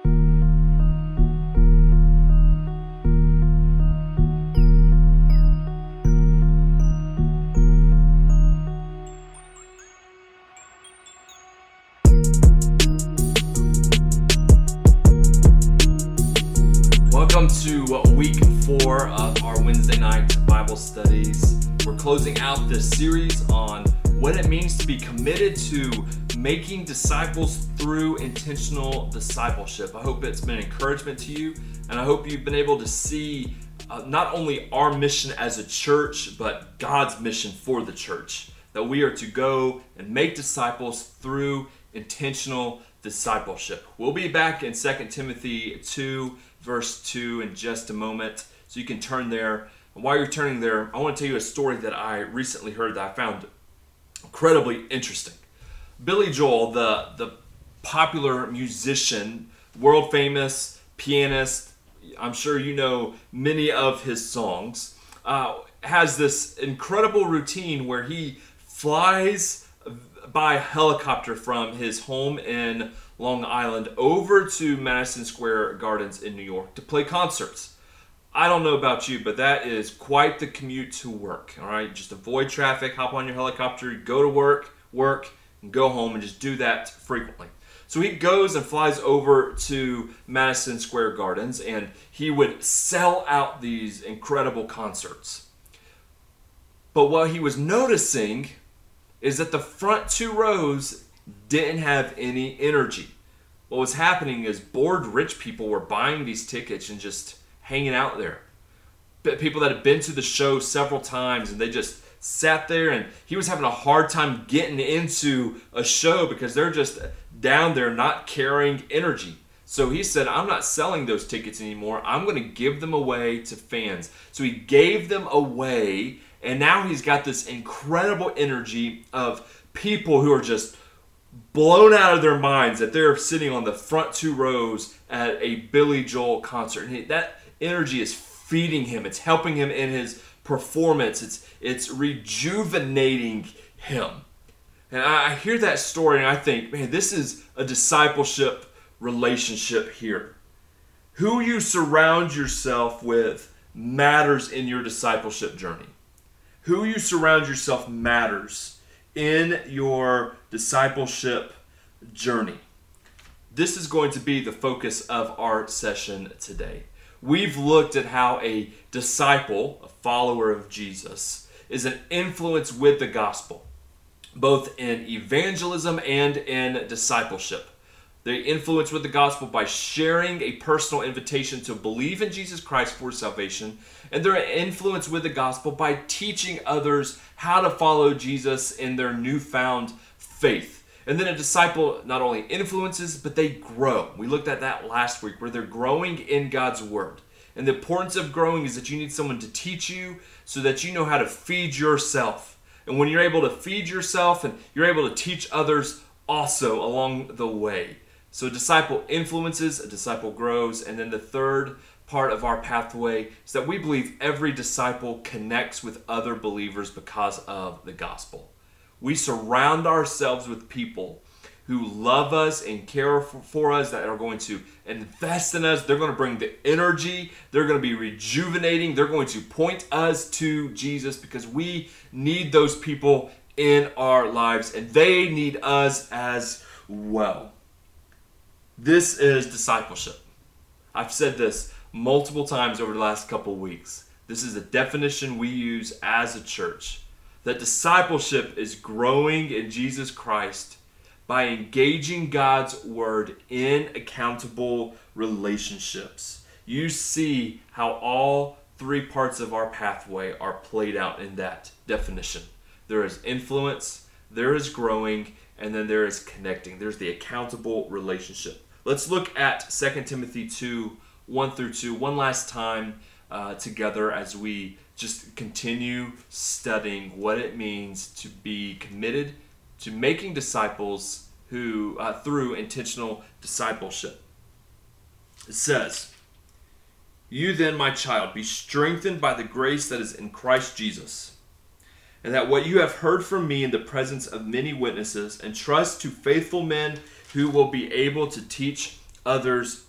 Welcome to week 4 of our Wednesday night Bible studies. We're closing out this series on what it means to be committed to making disciples through intentional discipleship. I hope it's been an encouragement to you, and I hope you've been able to see not only our mission as a church, but God's mission for the church, that we are to go and make disciples through intentional discipleship. We'll be back in 2 Timothy 2, verse 2 in just a moment, so you can turn there. And while you're turning there, I want to tell you a story that I recently heard that I found incredibly interesting. Billy Joel, the popular musician, world famous pianist, I'm sure you know many of his songs, has this incredible routine where he flies by helicopter from his home in Long Island over to Madison Square Gardens in New York to play concerts. I don't know about you, but that is quite the commute to work. All right, just avoid traffic, hop on your helicopter, go to work, and go home, and just do that frequently. So he goes and flies over to Madison Square Gardens, and he would sell out these incredible concerts. But what he was noticing is that the front 2 rows didn't have any energy. What was happening is bored rich people were buying these tickets and just hanging out there. People that had been to the show several times, and they just sat there, and he was having a hard time getting into a show because they're just down there not carrying energy. So he said, I'm not selling those tickets anymore. I'm going to give them away to fans. So he gave them away, and now he's got this incredible energy of people who are just blown out of their minds that they're sitting on the front 2 rows at a Billy Joel concert. And that energy is feeding him. It's helping him in his performance. It's rejuvenating him. And I hear that story and I think, man, this is a discipleship relationship here. Who you surround yourself with matters in your discipleship journey. Who you surround yourself matters in your discipleship journey. This is going to be the focus of our session today. We've looked at how a disciple, a follower of Jesus, is an influence with the gospel, both in evangelism and in discipleship. They influence with the gospel by sharing a personal invitation to believe in Jesus Christ for salvation, and they're influenced with the gospel by teaching others how to follow Jesus in their newfound faith. And then a disciple not only influences, but they grow. We looked at that last week, where they're growing in God's word. And the importance of growing is that you need someone to teach you so that you know how to feed yourself. And when you're able to feed yourself, and you're able to teach others also along the way. So a disciple influences, a disciple grows, and then the third part of our pathway is that we believe every disciple connects with other believers because of the gospel. We surround ourselves with people who love us and care for us, that are going to invest in us. They're going to bring the energy. They're going to be rejuvenating. They're going to point us to Jesus, because we need those people in our lives, and they need us as well. This is discipleship. I've said this multiple times over the last couple of weeks. This is a definition we use as a church. That discipleship is growing in Jesus Christ by engaging God's word in accountable relationships. You see how all 3 parts of our pathway are played out in that definition. There is influence, there is growing, and then there is connecting. There's the accountable relationship. Let's look at 2 Timothy 2, 1 through 2 one last time together as we just continue studying what it means to be committed to making disciples who through intentional discipleship. It says, "You then, my child, be strengthened by the grace that is in Christ Jesus, and that what you have heard from me in the presence of many witnesses, entrust to faithful men who will be able to teach others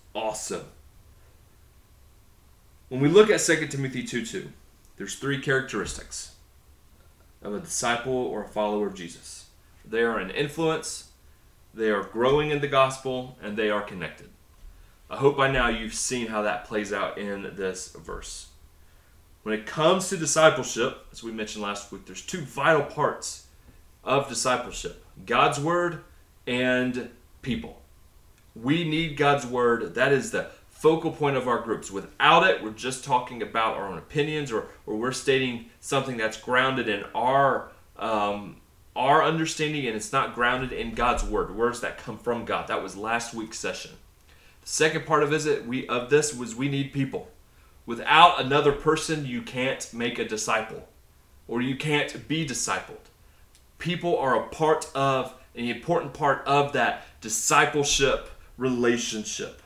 awesome. When we look at 2 Timothy 2:2, there's three characteristics of a disciple or a follower of Jesus. They are an influence, they are growing in the gospel, and they are connected. I hope by now you've seen how that plays out in this verse. When it comes to discipleship, as we mentioned last week, there's two vital parts of discipleship: God's word and people. We need God's word. That is the focal point of our groups. Without it, we're just talking about our own opinions, or we're stating something that's grounded in our understanding, and it's not grounded in God's word, words that come from God. That was last week's session. The second part of this was we need people. Without another person, you can't make a disciple, or you can't be discipled. People are an important part of that discipleship relationship.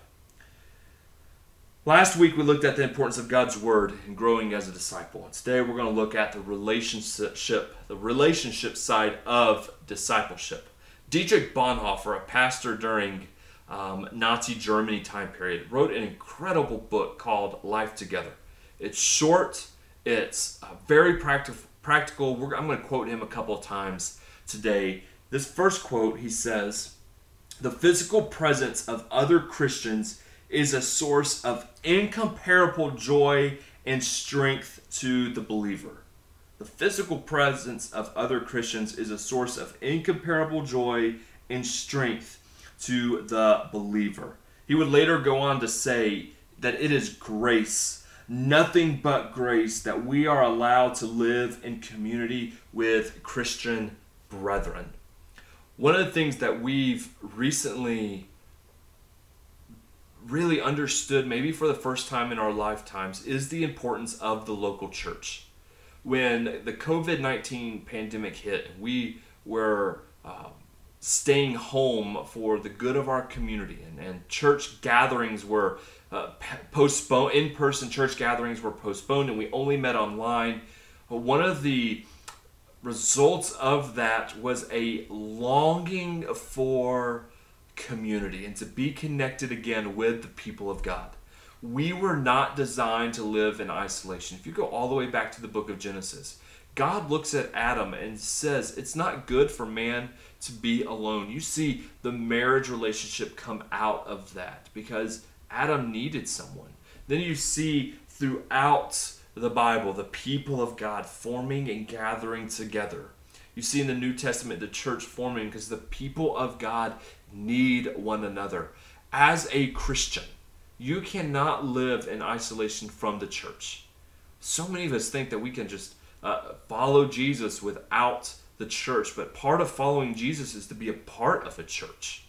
Last week we looked at the importance of God's word in growing as a disciple. And today we're going to look at the relationship side of discipleship. Dietrich Bonhoeffer, a pastor during Nazi Germany time period, wrote an incredible book called Life Together. It's short, it's very practical. I'm going to quote him a couple of times today. This first quote, he says, "The physical presence of other Christians is a source of incomparable joy and strength to the believer." The physical presence of other Christians is a source of incomparable joy and strength to the believer. He would later go on to say that it is grace, nothing but grace, that we are allowed to live in community with Christian brethren. One of the things that we've recently really understood, maybe for the first time in our lifetimes, is the importance of the local church. When the COVID-19 pandemic hit, we were staying home for the good of our community, and church gatherings were postponed. In-person church gatherings were postponed, and we only met online. One of the results of that was a longing for community and to be connected again with the people of God. We were not designed to live in isolation. If you go all the way back to the book of Genesis, God looks at Adam and says it's not good for man to be alone. You see the marriage relationship come out of that because Adam needed someone. Then you see throughout the Bible the people of God forming and gathering together. You see in the New Testament the church forming because the people of God need one another. As a Christian, you cannot live in isolation from the church. So many of us think that we can just follow Jesus without the church, but part of following Jesus is to be a part of a church.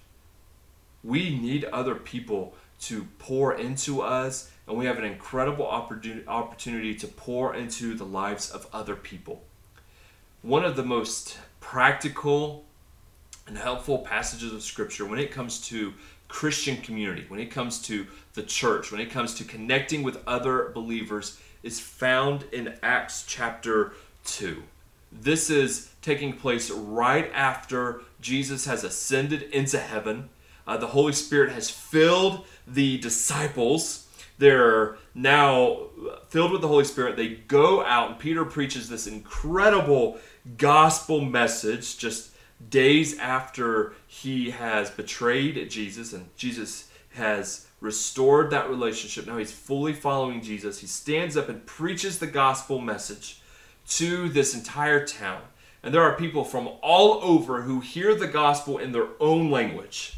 We need other people to pour into us, and we have an incredible opportunity to pour into the lives of other people. One of the most practical and helpful passages of Scripture when it comes to Christian community, when it comes to the church, when it comes to connecting with other believers, is found in Acts chapter 2. This is taking place right after Jesus has ascended into heaven. The Holy Spirit has filled the disciples. They're now filled with the Holy Spirit. They go out, and Peter preaches this incredible gospel message just days after he has betrayed Jesus, and Jesus has restored that relationship. Now he's fully following Jesus. He stands up and preaches the gospel message to this entire town. And there are people from all over who hear the gospel in their own language.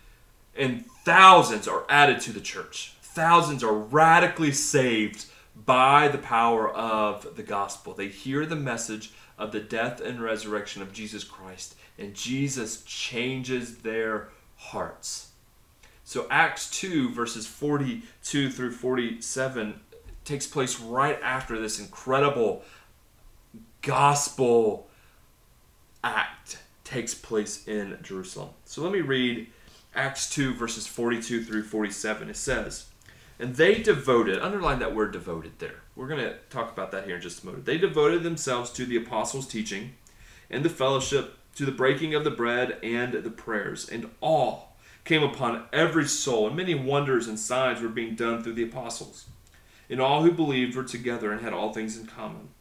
And thousands are added to the church. Thousands are radically saved by the power of the gospel. They hear the message of the death and resurrection of Jesus Christ, and Jesus changes their hearts. So Acts 2 verses 42 through 47 takes place right after this incredible gospel act takes place in Jerusalem. So let me read Acts 2 verses 42 through 47. It says, "And they devoted," underline that word devoted there. We're going to talk about that here in just a moment. "They devoted themselves to the apostles' teaching and the fellowship, to the breaking of the bread and the prayers. And awe came upon every soul, and many wonders and signs were being done through the apostles. And all who believed were together and had all things in common.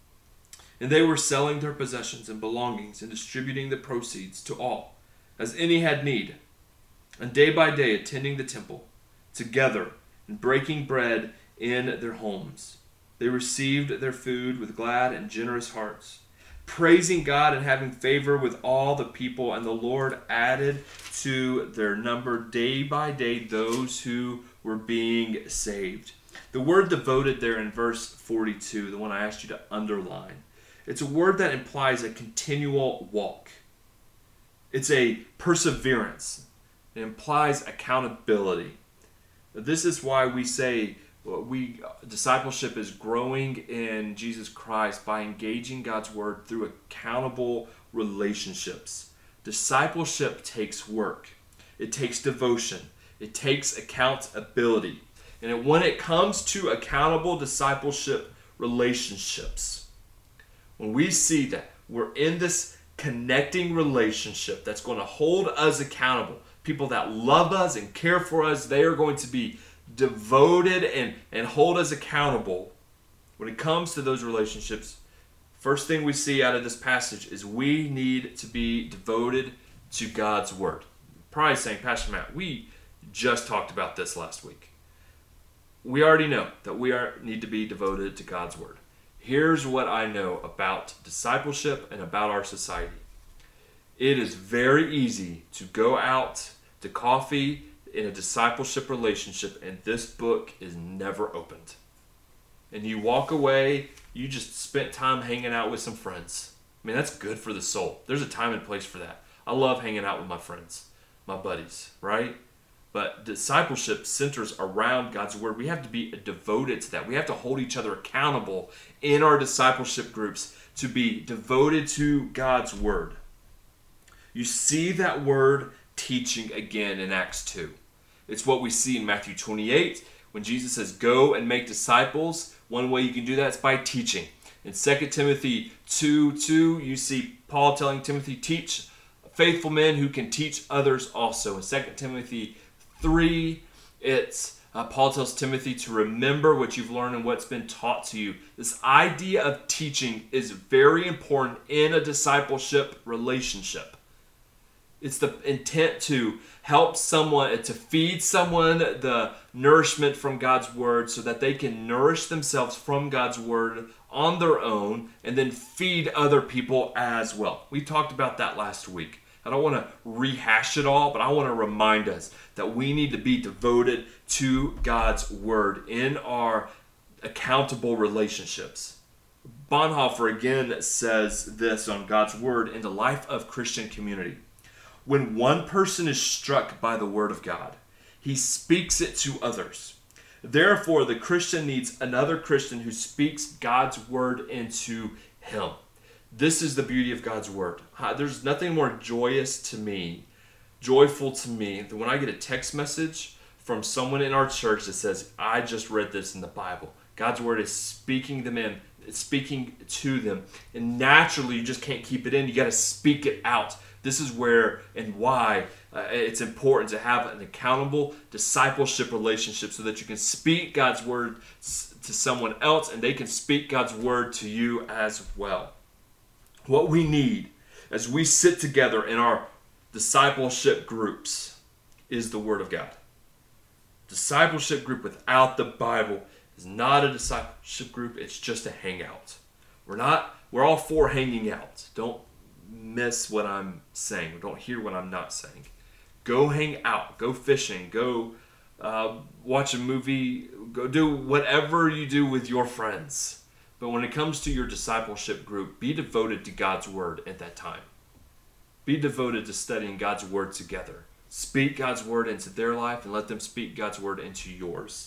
And they were selling their possessions and belongings and distributing the proceeds to all, as any had need. And day by day attending the temple, together and breaking bread in their homes. They received their food with glad and generous hearts, praising God and having favor with all the people. And the Lord added to their number day by day those who were being saved. The word devoted there in verse 42, the one I asked you to underline, it's a word that implies a continual walk. It's a perseverance. It implies accountability. This is why we say discipleship is growing in Jesus Christ by engaging God's word through accountable relationships. Discipleship takes work. It takes devotion. It takes accountability. And when it comes to accountable discipleship relationships, when we see that we're in this connecting relationship that's going to hold us accountable, people that love us and care for us, they are going to be devoted and hold us accountable. When it comes to those relationships, first thing we see out of this passage is we need to be devoted to God's word. Probably saying, Pastor Matt, we just talked about this last week. We already know that we need to be devoted to God's word. Here's what I know about discipleship and about our society. It is very easy to go out to coffee in a discipleship relationship and this book is never opened. And you walk away, you just spent time hanging out with some friends. I mean, that's good for the soul. There's a time and place for that. I love hanging out with my friends, my buddies, right? But discipleship centers around God's word. We have to be devoted to that. We have to hold each other accountable in our discipleship groups to be devoted to God's word. You see that word teaching again in Acts 2. It's what we see in Matthew 28 when Jesus says, go and make disciples. One way you can do that is by teaching. In 2 Timothy 2:2, you see Paul telling Timothy, teach faithful men who can teach others also. In 2 Timothy 3, it's Paul tells Timothy to remember what you've learned and what's been taught to you. This idea of teaching is very important in a discipleship relationship. It's the intent to help someone, to feed someone the nourishment from God's word so that they can nourish themselves from God's word on their own and then feed other people as well. We talked about that last week. I don't want to rehash it all, but I want to remind us that we need to be devoted to God's word in our accountable relationships. Bonhoeffer again says this on God's word in the life of Christian community. When one person is struck by the word of God, he speaks it to others. Therefore, the Christian needs another Christian who speaks God's word into him. This is the beauty of God's word. There's nothing more joyful to me, than when I get a text message from someone in our church that says, I just read this in the Bible. God's word is speaking them in, it's speaking to them. And naturally, you just can't keep it in. You got to speak it out. This is where and why it's important to have an accountable discipleship relationship so that you can speak God's word to someone else and they can speak God's word to you as well. What we need as we sit together in our discipleship groups is the Word of God. Discipleship group without the Bible is not a discipleship group, it's just a hangout. We're all for hanging out. Don't miss what I'm saying. Don't hear what I'm not saying. Go hang out, go fishing, go watch a movie, go do whatever you do with your friends. But when it comes to your discipleship group, be devoted to God's word at that time. Be devoted to studying God's word together. Speak God's word into their life and let them speak God's word into yours.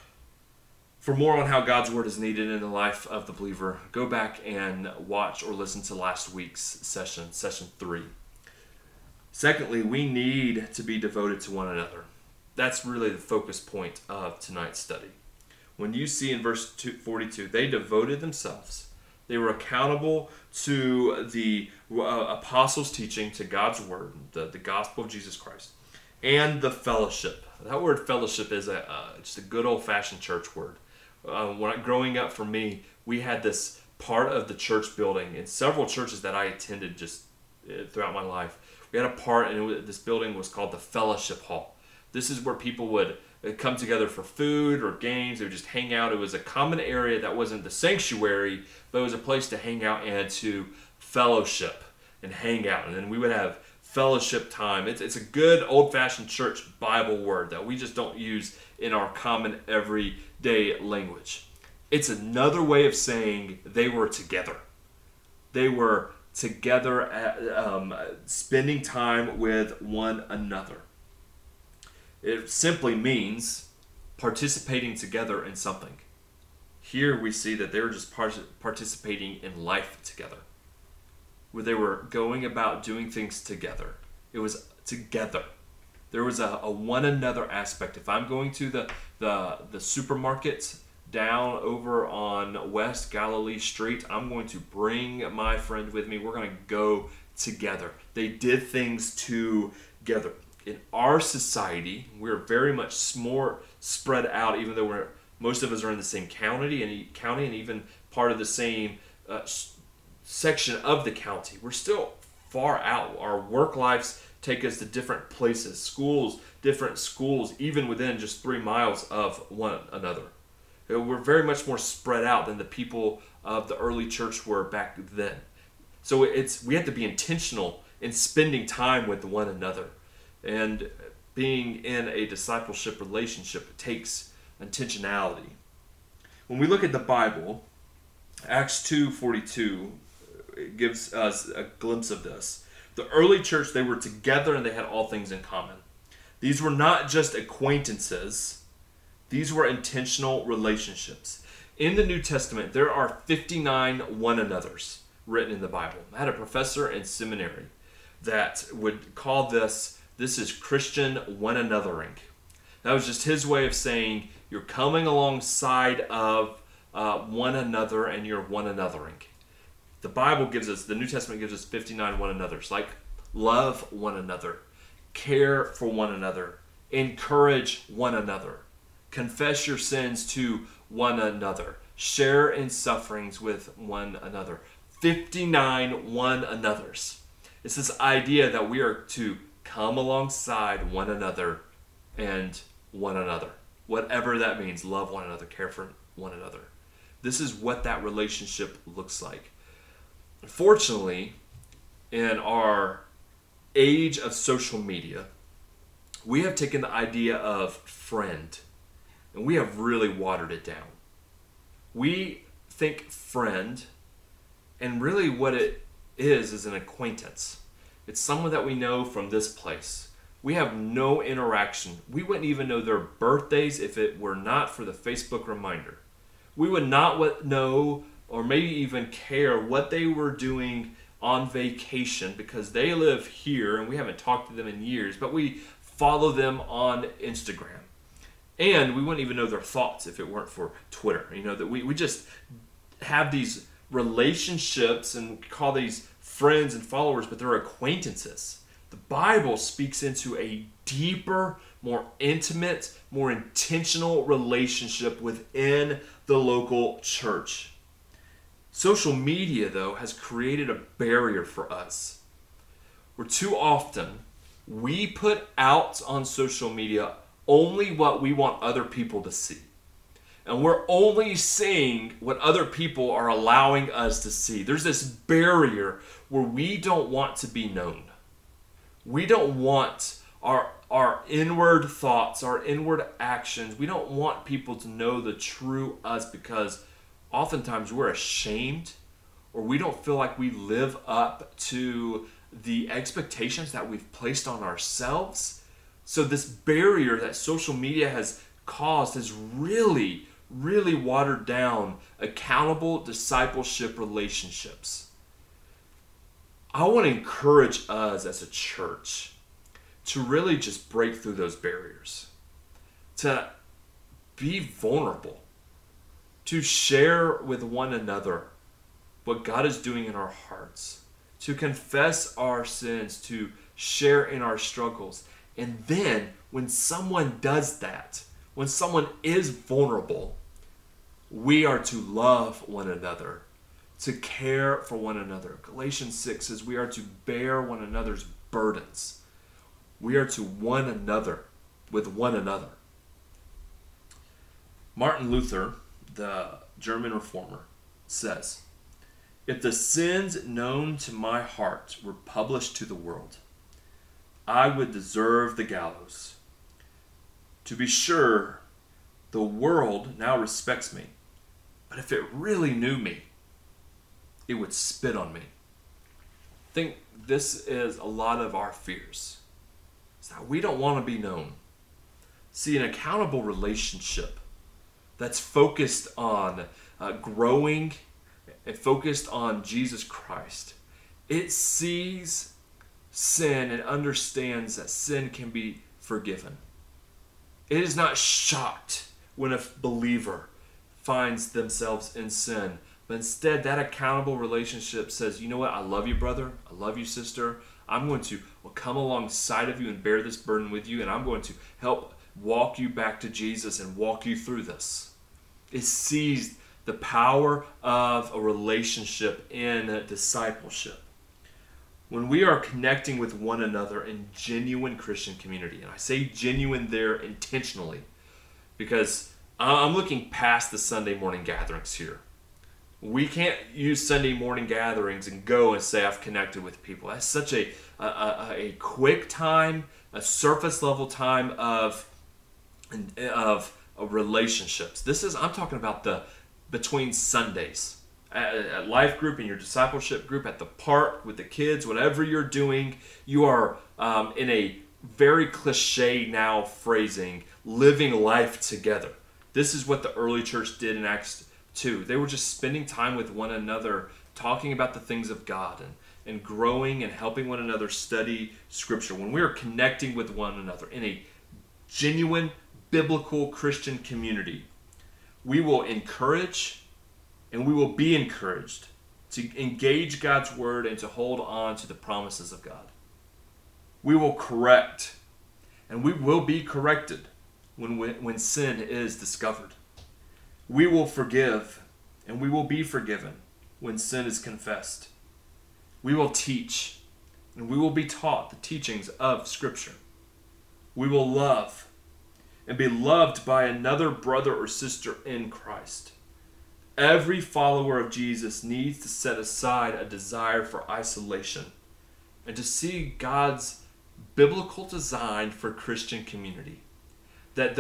For more on how God's word is needed in the life of the believer, go back and watch or listen to last week's session 3. Secondly, we need to be devoted to one another. That's really the focus point of tonight's study. When you see in verse 42, they devoted themselves. They were accountable to the apostles' teaching, to God's word, the gospel of Jesus Christ. and the fellowship. That word fellowship is just a good old-fashioned church word. Growing up for me, we had this part of the church building in several churches that I attended just throughout my life. We had a part, and this building was called the Fellowship Hall. This is where people would come together for food or games. They would just hang out. It was a common area that wasn't the sanctuary, but it was a place to hang out and to fellowship and hang out. And then we would have fellowship time. It's a good old-fashioned church Bible word that we just don't use in our common everyday language. It's another way of saying they were together. They were together spending time with one another. It simply means participating together in something. Here we see that they were just participating in life together, where they were going about doing things together. It was together. There was a one another aspect. If I'm going to the supermarket down over on West Galilee Street, I'm going to bring my friend with me. We're going to go together. They did things together. In our society, we're very much more spread out, even though most of us are in the same county and even part of the same section of the county. We're still far out. Our work lives take us to different places, different schools, even within just 3 miles of one another. We're very much more spread out than the people of the early church were back then. So we have to be intentional in spending time with one another. And being in a discipleship relationship takes intentionality. When we look at the Bible, Acts 2:42 gives us a glimpse of this. The early church, they were together and they had all things in common. These were not just acquaintances. These were intentional relationships. In the New Testament, there are 59 one another's written in the Bible. I had a professor in seminary that would call this is Christian one anothering. That was just his way of saying you're coming alongside of one another and you're one anothering. The New Testament gives us 59 one another's, like love one another, care for one another, encourage one another, confess your sins to one another, share in sufferings with one another. 59 one another's. It's this idea that we are to come alongside one another and one another. Whatever that means, love one another, care for one another. This is what that relationship looks like. Unfortunately, in our age of social media, we have taken the idea of friend and we have really watered it down. We think friend, and really what it is an acquaintance. It's someone that we know from this place. We have no interaction. We wouldn't even know their birthdays if it were not for the Facebook reminder. We would not know or maybe even care what they were doing on vacation because they live here and we haven't talked to them in years, but we follow them on Instagram. And we wouldn't even know their thoughts if it weren't for Twitter. You know, that we just have these relationships and call these friends and followers, but they're acquaintances. The Bible speaks into a deeper, more intimate, more intentional relationship within the local church. Social media, though, has created a barrier for us, where too often we put out on social media only what we want other people to see. And we're only seeing what other people are allowing us to see. There's this barrier where we don't want to be known. We don't want our inward thoughts, our inward actions. We don't want people to know the true us because oftentimes we're ashamed or we don't feel like we live up to the expectations that we've placed on ourselves. So this barrier that social media has caused has really watered down accountable discipleship relationships. I want to encourage us as a church to really just break through those barriers, to be vulnerable, to share with one another what God is doing in our hearts, to confess our sins, to share in our struggles, And then when someone does that, when someone is vulnerable, we are to love one another, to care for one another. Galatians 6 says we are to bear one another's burdens. We are to one another with one another. Martin Luther, the German reformer, says, "If the sins known to my heart were published to the world, I would deserve the gallows. To be sure, the world now respects me, but if it really knew me, it would spit on me." I think this is a lot of our fears. It's that we don't want to be known. See, an accountable relationship that's focused on growing and focused on Jesus Christ, it sees sin and understands that sin can be forgiven. It is not shocked when a believer finds themselves in sin, but instead that accountable relationship says, you know what, I love you, brother, I love you, sister, I'm going to come alongside of you and bear this burden with you, and I'm going to help walk you back to Jesus and walk you through this. It sees the power of a relationship in discipleship. When we are connecting with one another in genuine Christian community, and I say genuine there intentionally, because I'm looking past the Sunday morning gatherings here. We can't use Sunday morning gatherings and go and say I've connected with people. That's such a quick time, a surface level time of relationships. I'm talking about the between Sundays. At life group, in your discipleship group, at the park, with the kids, whatever you're doing, you are in a very cliche now phrasing, living life together. This is what the early church did in Acts 2. They were just spending time with one another, talking about the things of God and growing and helping one another study Scripture. When we are connecting with one another in a genuine biblical Christian community, we will encourage and we will be encouraged to engage God's word and to hold on to the promises of God. We will correct and we will be corrected when sin is discovered. We will forgive and we will be forgiven when sin is confessed. We will teach and we will be taught the teachings of Scripture. We will love and be loved by another brother or sister in Christ. Every follower of Jesus needs to set aside a desire for isolation and to see God's biblical design for Christian community. That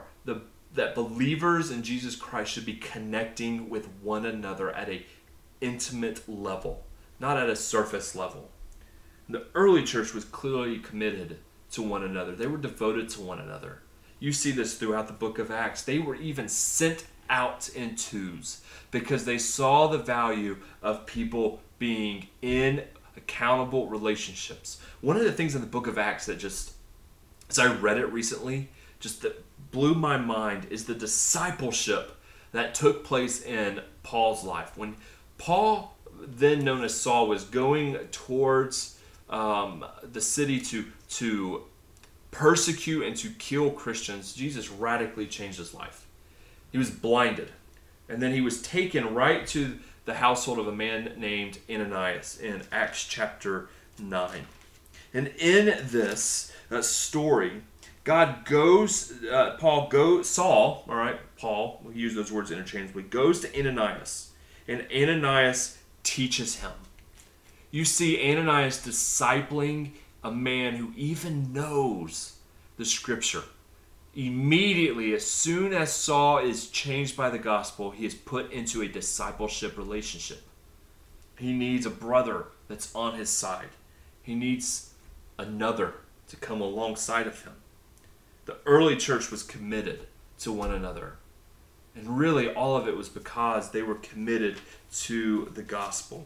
that believers in Jesus Christ should be connecting with one another at an intimate level, not at a surface level. The early church was clearly committed to one another. They were devoted to one another. You see this throughout the book of Acts. They were even sent out in twos because they saw the value of people being in accountable relationships. One of the things in the book of Acts that just, as I read it recently, just that blew my mind is the discipleship that took place in Paul's life. When Paul, then known as Saul, was going towards the city to persecute and to kill Christians, Jesus radically changed his life. He was blinded. And then he was taken right to the household of a man named Ananias in Acts chapter 9. And in this story, God goes, Saul, all right, Paul, we use those words interchangeably, goes to Ananias, and Ananias teaches him. You see Ananias discipling a man who even knows the Scripture. Immediately, as soon as Saul is changed by the gospel, he is put into a discipleship relationship. He needs a brother that's on his side. He needs another to come alongside of him. The early church was committed to one another. And really all of it was because they were committed to the gospel.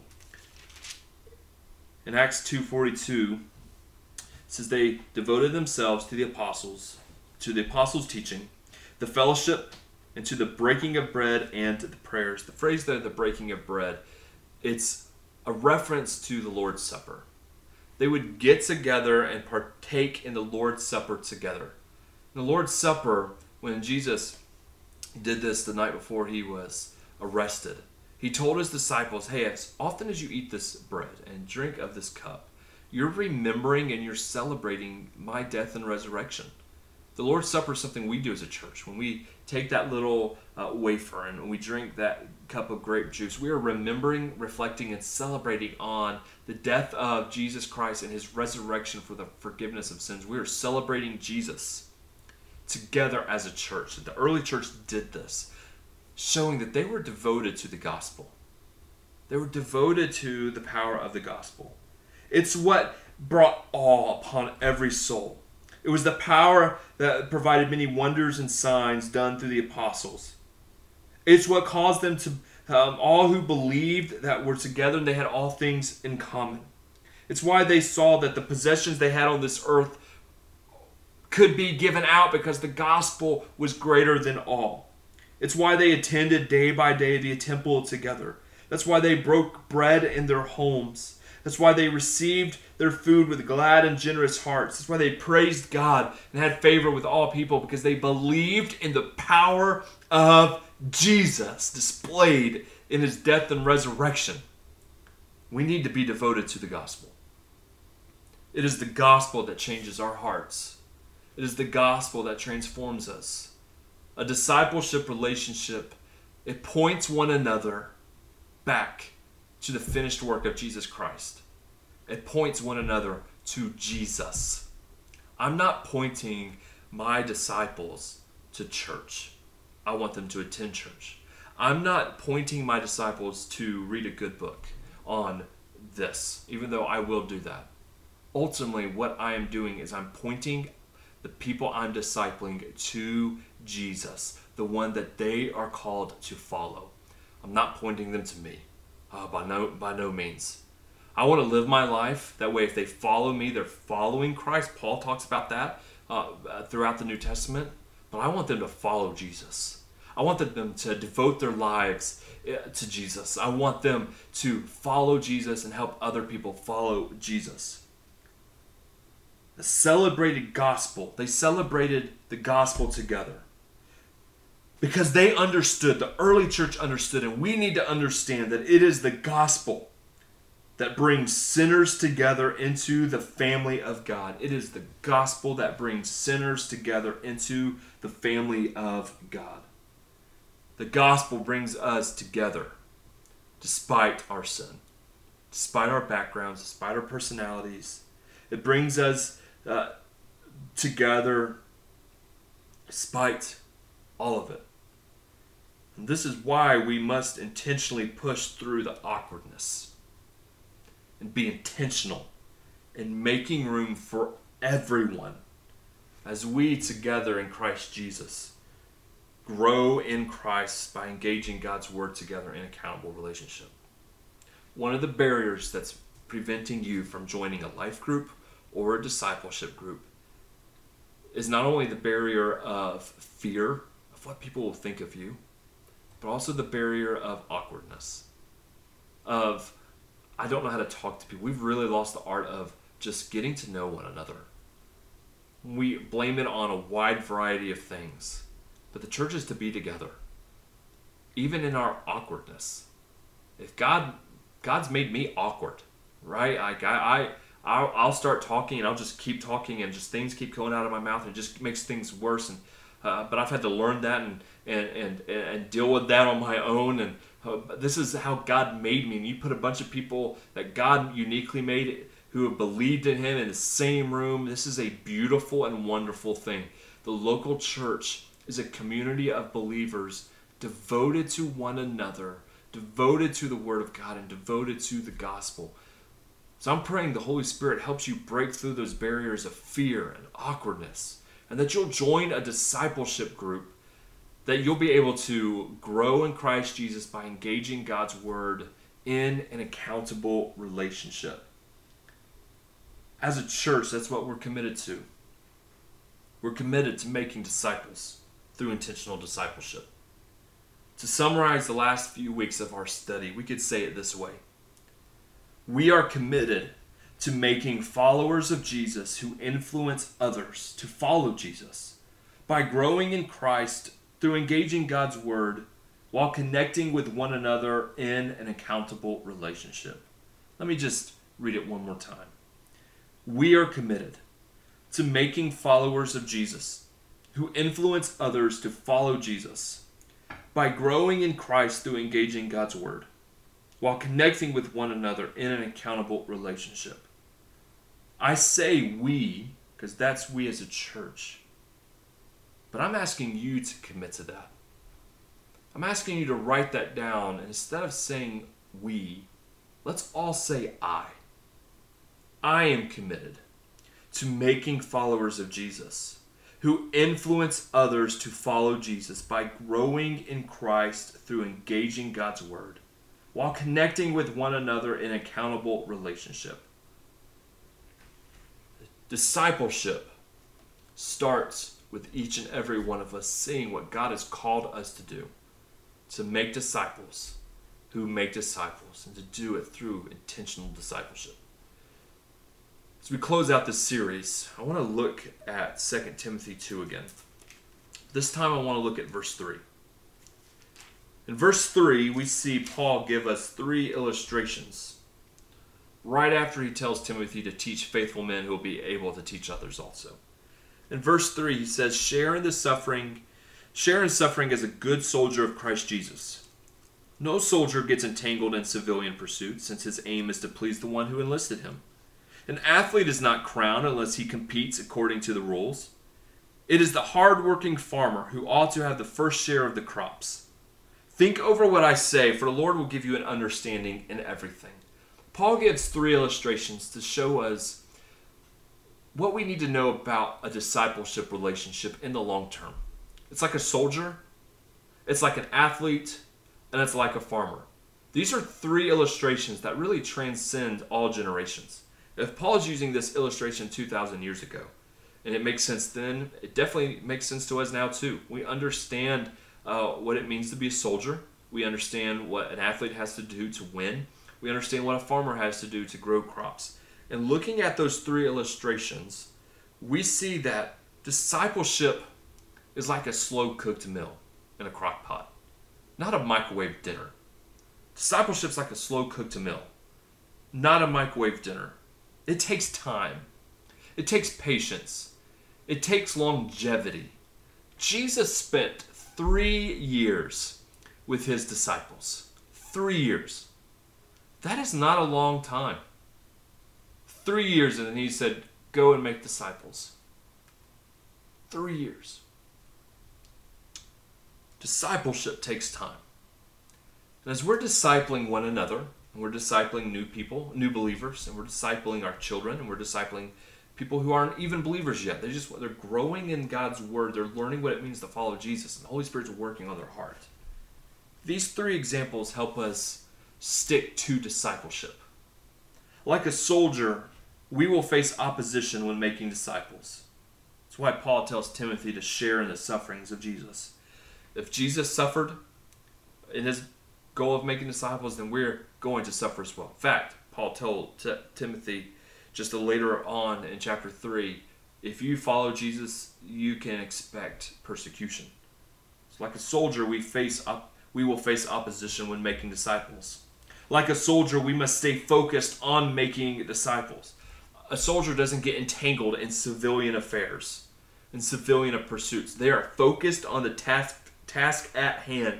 In Acts 2:42, it says they devoted themselves to the apostles' teaching, the fellowship, and to the breaking of bread and the prayers. The phrase there, the breaking of bread, it's a reference to the Lord's Supper. they would get together and partake in the Lord's Supper together. In the Lord's Supper, when Jesus did this the night before he was arrested, he told his disciples, hey, as often as you eat this bread and drink of this cup, you're remembering and you're celebrating my death and resurrection. The Lord's Supper is something we do as a church. When we take that little wafer and we drink that cup of grape juice, we are remembering, reflecting, and celebrating on the death of Jesus Christ and his resurrection for the forgiveness of sins. We are celebrating Jesus together as a church. The early church did this, showing that they were devoted to the gospel. They were devoted to the power of the gospel. It's what brought awe upon every soul. It was the power that provided many wonders and signs done through the apostles. It's what caused them to, all who believed that were together and they had all things in common. It's why they saw that the possessions they had on this earth could be given out because the gospel was greater than all. It's why they attended day by day the temple together. That's why they broke bread in their homes. That's why they received their food with glad and generous hearts. That's why they praised God and had favor with all people, because they believed in the power of Jesus displayed in his death and resurrection. We need to be devoted to the gospel. It is the gospel that changes our hearts. It is the gospel that transforms us. A discipleship relationship, it points one another back to the finished work of Jesus Christ. It points one another to Jesus. I'm not pointing my disciples to church. I want them to attend church. I'm not pointing my disciples to read a good book on this, even though I will do that. Ultimately, what I am doing is I'm pointing the people I'm discipling to Jesus, the one that they are called to follow. I'm not pointing them to me. By no means. I want to live my life that way. If they follow me, they're following Christ. Paul talks about that throughout the New Testament. But I want them to follow Jesus. I want them to devote their lives to Jesus. I want them to follow Jesus and help other people follow Jesus. The celebrated gospel. They celebrated the gospel together. Because they understood, the early church understood, and we need to understand that it is the gospel that brings sinners together into the family of God. It is the gospel that brings sinners together into the family of God. The gospel brings us together despite our sin, despite our backgrounds, despite our personalities. It brings us together despite all of it. And this is why we must intentionally push through the awkwardness and be intentional in making room for everyone as we together in Christ Jesus grow in Christ by engaging God's word together in accountable relationship. One of the barriers that's preventing you from joining a life group or a discipleship group is not only the barrier of fear of what people will think of you, but also the barrier of awkwardness, of I don't know how to talk to people. We've really lost the art of just getting to know one another. We blame it on a wide variety of things, but the church is to be together, even in our awkwardness. If God's made me awkward, right? I'll start talking and I'll just keep talking and just things keep going out of my mouth and it just makes things worse. And but I've had to learn that and deal with that on my own. And this is how God made me. And you put a bunch of people that God uniquely made who have believed in him in the same room. This is a beautiful and wonderful thing. The local church is a community of believers devoted to one another, devoted to the Word of God, and devoted to the gospel. So I'm praying the Holy Spirit helps you break through those barriers of fear and awkwardness, and that you'll join a discipleship group, that you'll be able to grow in Christ Jesus by engaging God's Word in an accountable relationship. As a church, that's what we're committed to. We're committed to making disciples through intentional discipleship. To summarize the last few weeks of our study, we could say it this way. We are committed to making followers of Jesus who influence others to follow Jesus by growing in Christ through engaging God's Word while connecting with one another in an accountable relationship. Let me just read it one more time. We are committed to making followers of Jesus who influence others to follow Jesus by growing in Christ through engaging God's Word while connecting with one another in an accountable relationship. I say we because that's we as a church. But I'm asking you to commit to that. I'm asking you to write that down, and instead of saying we, let's all say I. I am committed to making followers of Jesus who influence others to follow Jesus by growing in Christ through engaging God's Word while connecting with one another in accountable relationship. Discipleship starts with each and every one of us seeing what God has called us to do, to make disciples who make disciples, and to do it through intentional discipleship. As we close out this series, I want to look at 2 Timothy 2 again. This time I want to look at verse 3. In verse 3, we see Paul give us 3 illustrations right after he tells Timothy to teach faithful men who will be able to teach others also. In verse 3, he says, share in suffering as a good soldier of Christ Jesus. No soldier gets entangled in civilian pursuits, since his aim is to please the one who enlisted him. An athlete is not crowned unless he competes according to the rules. It is the hard-working farmer who ought to have the first share of the crops. Think over what I say, for the Lord will give you an understanding in everything. Paul gives 3 illustrations to show us what we need to know about a discipleship relationship in the long term. It's like a soldier, it's like an athlete, and it's like a farmer. These are 3 illustrations that really transcend all generations. If Paul is using this illustration 2,000 years ago, and it makes sense then, it definitely makes sense to us now too. We understand what it means to be a soldier. We understand what an athlete has to do to win. We understand what a farmer has to do to grow crops. And looking at those 3 illustrations, we see that discipleship is like a slow-cooked meal in a crock pot, not a microwave dinner. Discipleship's like a slow-cooked meal, not a microwave dinner. It takes time. It takes patience. It takes longevity. Jesus spent 3 years with his disciples. 3 years. That is not a long time. 3 years, and then he said, go and make disciples. 3 years. Discipleship takes time. And as we're discipling one another, and we're discipling new people, new believers, and we're discipling our children, and we're discipling people who aren't even believers yet. They're growing in God's Word. They're learning what it means to follow Jesus, and the Holy Spirit's working on their heart. These 3 examples help us stick to discipleship. Like a soldier, we will face opposition when making disciples. That's why Paul tells Timothy to share in the sufferings of Jesus. If Jesus suffered in his goal of making disciples, then we're going to suffer as well. In fact, Paul told Timothy just later on in chapter 3, if you follow Jesus, you can expect persecution. So like a soldier, we will face opposition when making disciples. Like a soldier, we must stay focused on making disciples. A soldier doesn't get entangled in civilian affairs, in civilian pursuits. They are focused on the task at hand.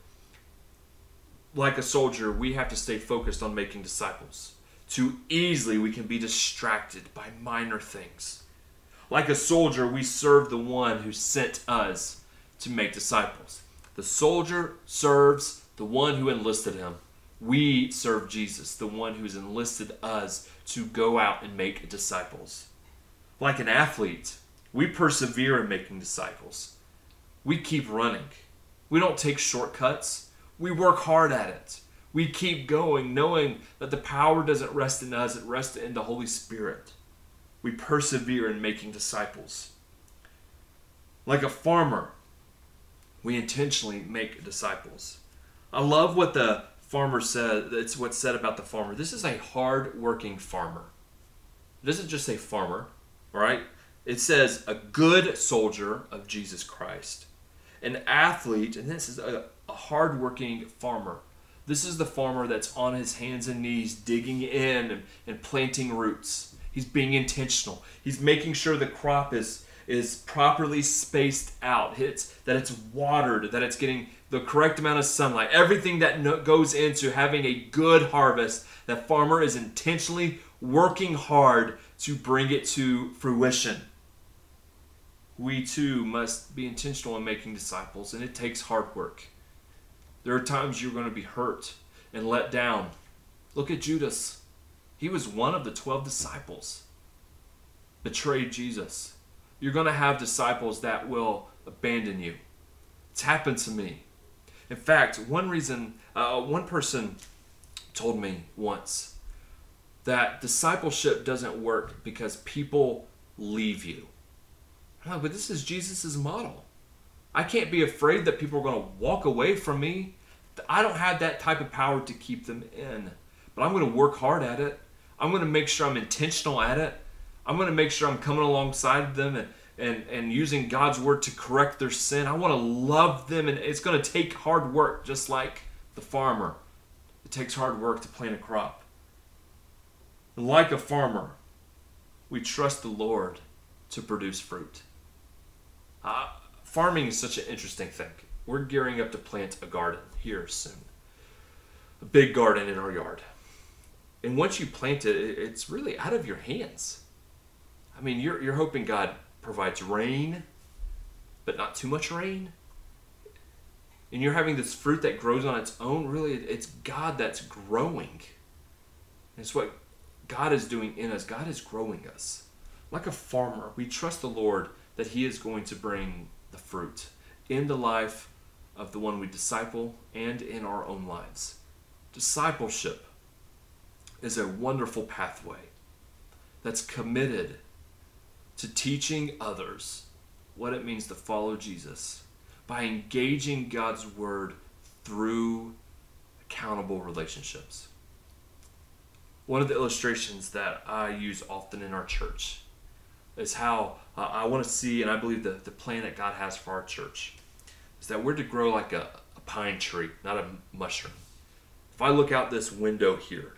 Like a soldier, we have to stay focused on making disciples. Too easily we can be distracted by minor things. Like a soldier, we serve the one who sent us to make disciples. The soldier serves the one who enlisted him. We serve Jesus, the one who's enlisted us to go out and make disciples. Like an athlete, we persevere in making disciples. We keep running. We don't take shortcuts. We work hard at it. We keep going, knowing that the power doesn't rest in us, it rests in the Holy Spirit. We persevere in making disciples. Like a farmer, we intentionally make disciples. I love what the farmer said. It's what's said about the farmer. This is a hard-working farmer. It doesn't just say farmer, all right? It says a good soldier of Jesus Christ, an athlete, and this is a hardworking farmer. This is the farmer that's on his hands and knees digging in and planting roots. He's being intentional. He's making sure the crop is properly spaced out, that it's watered, that it's getting the correct amount of sunlight. Everything that goes into having a good harvest, that farmer is intentionally working hard to bring it to fruition. We too must be intentional in making disciples, and it takes hard work. There are times you're going to be hurt and let down. Look at Judas. He was one of the 12 disciples. Betrayed Jesus. You're going to have disciples that will abandon you. It's happened to me. In fact, one person told me once that discipleship doesn't work because people leave you. I'm like, but this is Jesus' model. I can't be afraid that people are going to walk away from me. I don't have that type of power to keep them in. But I'm going to work hard at it. I'm going to make sure I'm intentional at it. I'm going to make sure I'm coming alongside them and using God's word to correct their sin. I want to love them, and it's going to take hard work, just like the farmer. It takes hard work to plant a crop. And like a farmer, we trust the Lord to produce fruit. Farming is such an interesting thing. We're gearing up to plant a garden here soon. A big garden in our yard. And once you plant it, it's really out of your hands. I mean, you're hoping God provides rain, but not too much rain. And you're having this fruit that grows on its own. Really, it's God that's growing. It's what God is doing in us. God is growing us. Like a farmer, we trust the Lord that He is going to bring the fruit in the life of the one we disciple and in our own lives. Discipleship is a wonderful pathway that's committed to teaching others what it means to follow Jesus by engaging God's word through accountable relationships. One of the illustrations that I use often in our church is how I want to see, and I believe that the plan that God has for our church is that we're to grow like a pine tree, not a mushroom. If I look out this window here,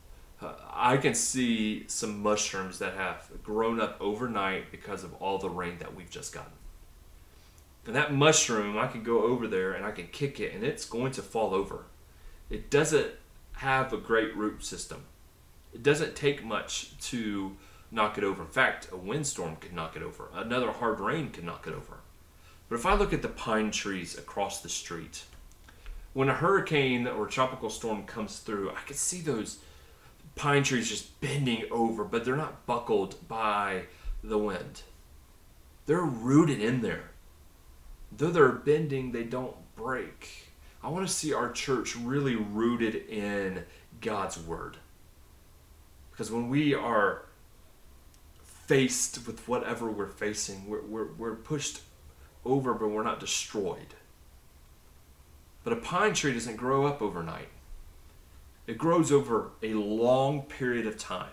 I can see some mushrooms that have grown up overnight because of all the rain that we've just gotten. And that mushroom, I can go over there and I can kick it and it's going to fall over. It doesn't have a great root system. It doesn't take much to knock it over. In fact, a windstorm could knock it over. Another hard rain could knock it over. But if I look at the pine trees across the street, when a hurricane or tropical storm comes through, I can see those pine trees just bending over, but they're not buckled by the wind. They're rooted in there. Though they're bending, they don't break. I want to see our church really rooted in God's word. Because when we are faced with whatever we're facing, we're pushed over, but we're not destroyed. But a pine tree doesn't grow up overnight. It grows over a long period of time.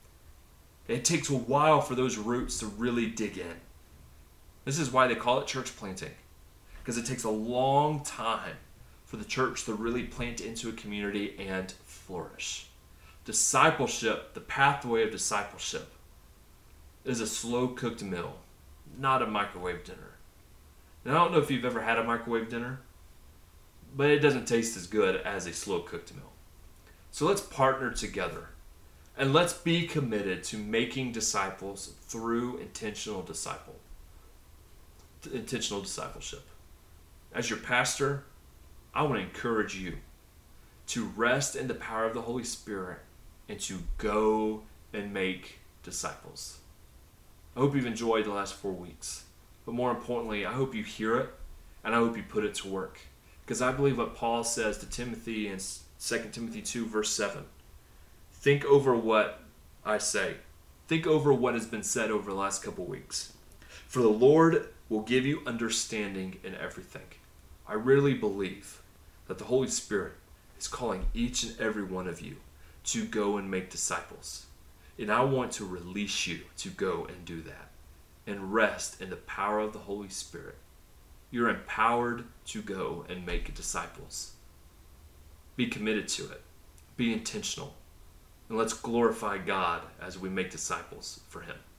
It takes a while for those roots to really dig in. This is why they call it church planting, because it takes a long time for the church to really plant into a community and flourish. Discipleship, the pathway of discipleship, is a slow-cooked meal, not a microwave dinner. Now, I don't know if you've ever had a microwave dinner, but it doesn't taste as good as a slow-cooked meal. So let's partner together, and let's be committed to making disciples through intentional discipleship. As your pastor, I want to encourage you to rest in the power of the Holy Spirit and to go and make disciples. I hope you've enjoyed the last 4 weeks. But more importantly, I hope you hear it and I hope you put it to work. Because I believe what Paul says to Timothy in 2 Timothy 2 verse 7. Think over what I say. Think over what has been said over the last couple weeks. For the Lord will give you understanding in everything. I really believe that the Holy Spirit is calling each and every one of you to go and make disciples. And I want to release you to go and do that and rest in the power of the Holy Spirit. You're empowered to go and make disciples. Be committed to it. Be intentional. And let's glorify God as we make disciples for Him.